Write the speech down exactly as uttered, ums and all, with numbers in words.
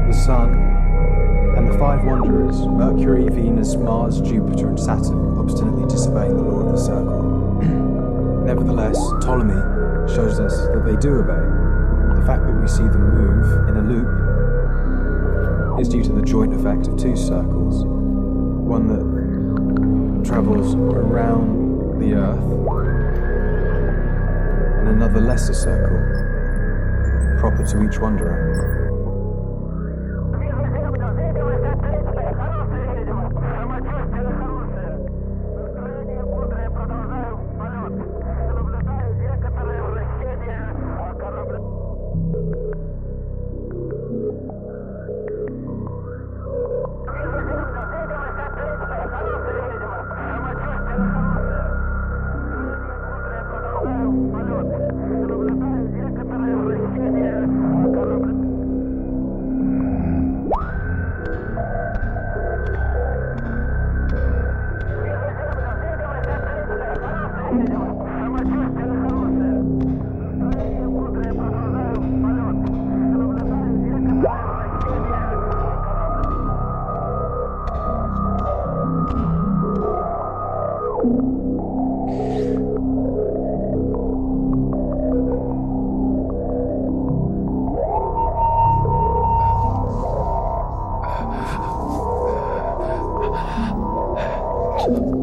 the Sun, and the five wanderers, Mercury, Venus, Mars, Jupiter, and Saturn, obstinately disobeying the law of the circle. Nevertheless, Ptolemy shows us that they do obey. The fact that we see them move in a loop is due to the joint effect of two circles, one that travels around the Earth, and another lesser circle, proper to each wanderer. You